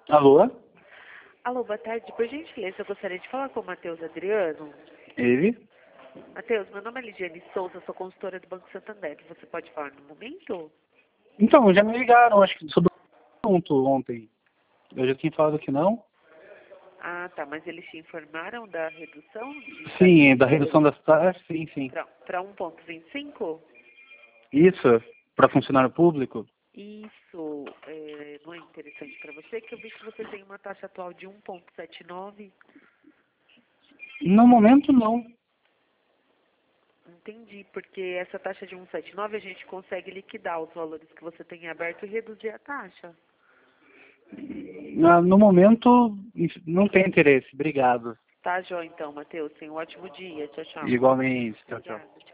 Alô? Alô, boa tarde. Por gentileza, eu gostaria de falar com o Matheus Adriano. Ele? Matheus, meu nome é Ligiane Souza, sou consultora do Banco Santander. Você pode falar no momento? Então, já me ligaram, acho que sobre o assunto ontem. Eu já tinha falado que não. Ah, tá. Mas eles te informaram da redução de taxa Sim, de da juros redução das taxas, sim, sim. para 1,25? Isso, para funcionário público? Isso não é interessante para você, que eu vi que você tem uma taxa atual de 1,79. No momento, não. Entendi, porque essa taxa de 1,79 a gente consegue liquidar os valores que você tem aberto e reduzir a taxa. No momento, não tem interesse. Obrigado. Tá, Jó, então, Matheus. Tenha um ótimo dia. Tchau, tchau. Igualmente. Tchau, tchau. Obrigada. Tchau.